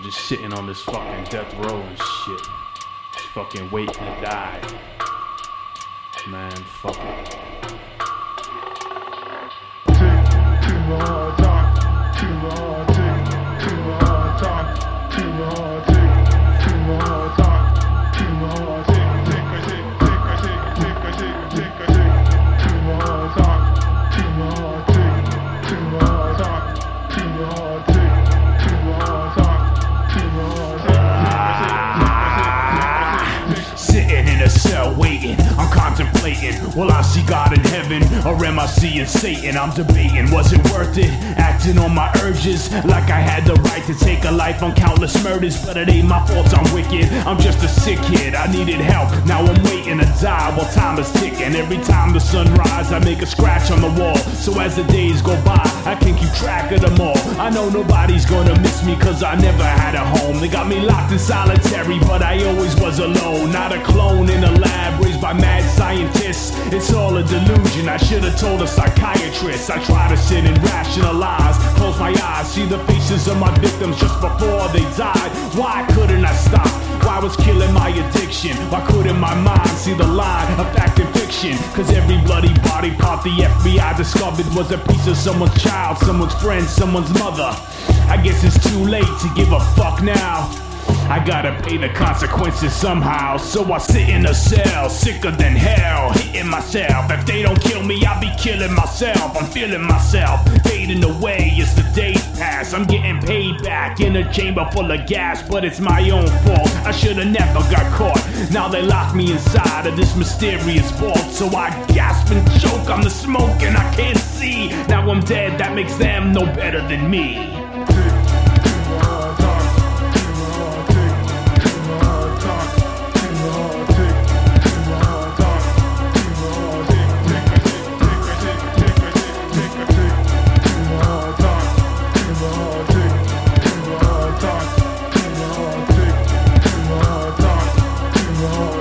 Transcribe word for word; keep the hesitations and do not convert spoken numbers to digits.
just sitting on this fucking death row and shit. Just fucking waiting to die. Man, fuck it. Too long talk, too long tick, too long talk, too long tick, too long talk, too long tick, tick a tick, tick a tick, tick a tick, tick a tick, too long talk, too long tick, too long talk, too long tick, too long talk, too long tick, Sitting in a cell waiting, I'm contemplating, will I see God in heaven, or am I seeing Satan? I'm debating, was it worth it? Acting on my urges, like I had the right to take a life on countless murders. But it ain't my fault I'm wicked, I'm just a sick kid. I needed help, now I'm waiting to die while time is ticking. Every time the sun rises, I make a scratch on the wall, so as the days go by, I can keep track of them all. I know nobody's gonna miss me, cause I never had a home. They got me locked in solitary, but I always was alone. Not a clone in a lab raised by mad scientists. It's all a delusion, I should've told a psychiatrist. I try to sit and rationalize, close my eyes, see the faces of my victims just before they died. Why couldn't I stop? Why was killing my addiction? Why couldn't my mind see the line of fact and fiction? Cause every bloody body part the F B I discovered was a piece of someone's child, someone's friend, someone's mother. I guess it's too late to give a fuck now. I gotta pay the consequences somehow, so I sit in a cell, sicker than hell, hitting myself. If they don't kill me, I'll be killing myself. I'm feeling myself, fading away as the days pass. I'm getting paid back in a chamber full of gas, but it's my own fault. I should've never got caught. Now they lock me inside of this mysterious vault, so I gasp and choke on the smoke and I can't see. Now I'm dead, that makes them no better than me. too long